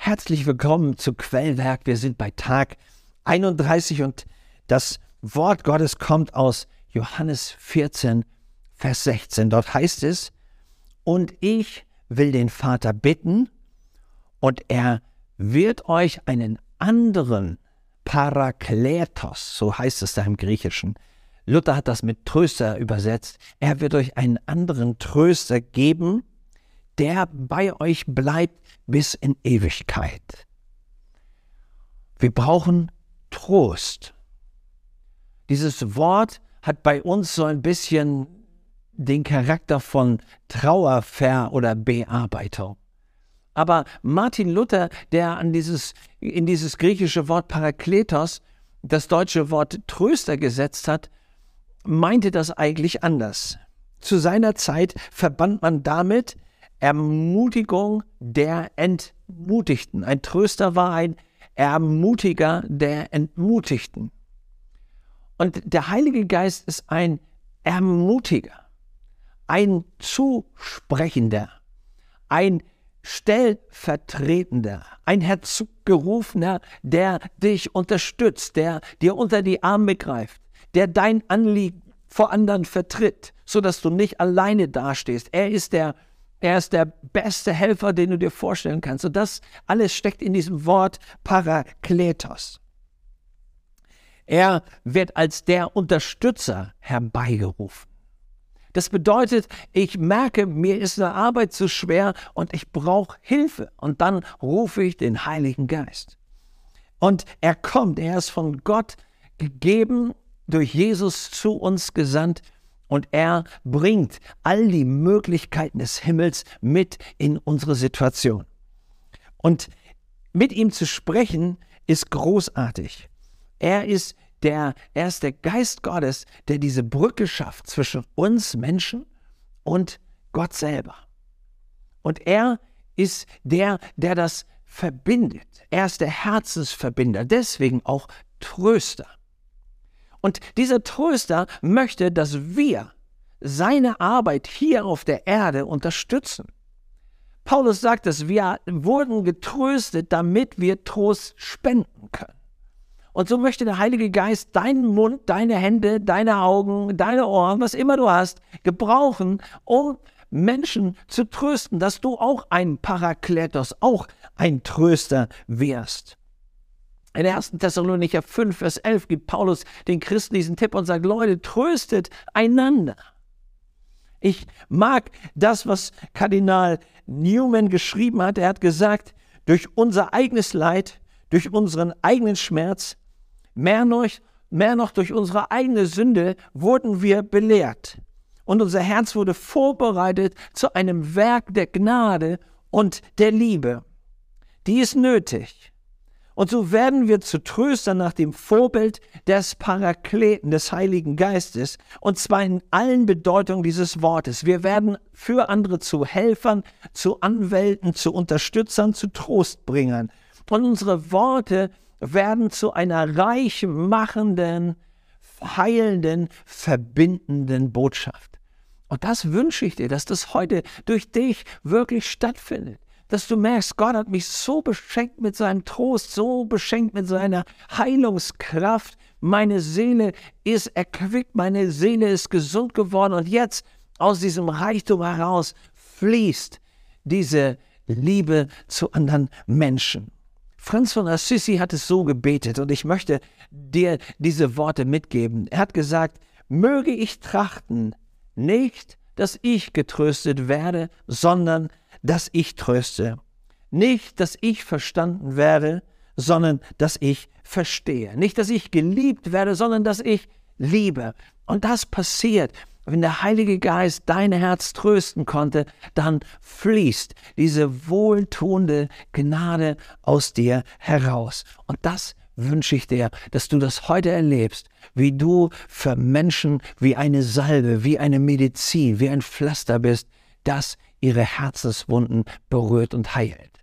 Herzlich willkommen zu Quellwerk. Wir sind bei Tag 31 und das Wort Gottes kommt aus Johannes 14, Vers 16. Dort heißt es: Und ich will den Vater bitten, und er wird euch einen anderen Parakletos, so heißt es da im Griechischen. Luther hat das mit Tröster übersetzt. Er wird euch einen anderen Tröster geben, der bei euch bleibt bis in Ewigkeit. Wir brauchen Trost. Dieses Wort hat bei uns so ein bisschen den Charakter von oder Bearbeitung. Aber Martin Luther, der in dieses griechische Wort Parakletos das deutsche Wort Tröster gesetzt hat, meinte das eigentlich anders. Zu seiner Zeit verband man damit Ermutigung der Entmutigten. Ein Tröster war ein Ermutiger der Entmutigten. Und der Heilige Geist ist ein Ermutiger, ein Zusprechender, ein Stellvertretender, ein Herzugerufener, der dich unterstützt, der dir unter die Arme greift, der dein Anliegen vor anderen vertritt, sodass du nicht alleine dastehst. Er ist der beste Helfer, den du dir vorstellen kannst. Und das alles steckt in diesem Wort Parakletos. Er wird als der Unterstützer herbeigerufen. Das bedeutet, ich merke, mir ist eine Arbeit zu schwer und ich brauche Hilfe. Und dann rufe ich den Heiligen Geist. Und er kommt, er ist von Gott gegeben, durch Jesus zu uns gesandt. Und er bringt all die Möglichkeiten des Himmels mit in unsere Situation. Und mit ihm zu sprechen ist großartig. Er ist der Geist Gottes, der diese Brücke schafft zwischen uns Menschen und Gott selber. Und er ist der das verbindet. Er ist der Herzensverbinder, deswegen auch Tröster. Und dieser Tröster möchte, dass wir seine Arbeit hier auf der Erde unterstützen. Paulus sagt, dass wir wurden getröstet, damit wir Trost spenden können. Und so möchte der Heilige Geist deinen Mund, deine Hände, deine Augen, deine Ohren, was immer du hast, gebrauchen, um Menschen zu trösten, dass du auch ein Parakletos, auch ein Tröster wirst. In 1. Thessalonicher 5, Vers 11 gibt Paulus den Christen diesen Tipp und sagt: Leute, tröstet einander. Ich mag das, was Kardinal Newman geschrieben hat. Er hat gesagt, durch unser eigenes Leid, durch unseren eigenen Schmerz, mehr noch durch unsere eigene Sünde wurden wir belehrt. Und unser Herz wurde vorbereitet zu einem Werk der Gnade und der Liebe. Die ist nötig. Und so werden wir zu Tröstern nach dem Vorbild des Parakleten, des Heiligen Geistes, und zwar in allen Bedeutungen dieses Wortes. Wir werden für andere zu Helfern, zu Anwälten, zu Unterstützern, zu Trostbringern. Und unsere Worte werden zu einer reich machenden, heilenden, verbindenden Botschaft. Und das wünsche ich dir, dass das heute durch dich wirklich stattfindet. Dass du merkst, Gott hat mich so beschenkt mit seinem Trost, so beschenkt mit seiner Heilungskraft. Meine Seele ist erquickt, meine Seele ist gesund geworden und jetzt aus diesem Reichtum heraus fließt diese Liebe zu anderen Menschen. Franz von Assisi hat es so gebetet und ich möchte dir diese Worte mitgeben. Er hat gesagt: Möge ich trachten, nicht, dass ich getröstet werde, sondern dass ich tröste. Nicht, dass ich verstanden werde, sondern dass ich verstehe. Nicht, dass ich geliebt werde, sondern dass ich liebe. Und das passiert, wenn der Heilige Geist dein Herz trösten konnte, dann fließt diese wohltuende Gnade aus dir heraus. Und das wünsche ich dir, dass du das heute erlebst, wie du für Menschen wie eine Salbe, wie eine Medizin, wie ein Pflaster bist, das ihre Herzenswunden berührt und heilt.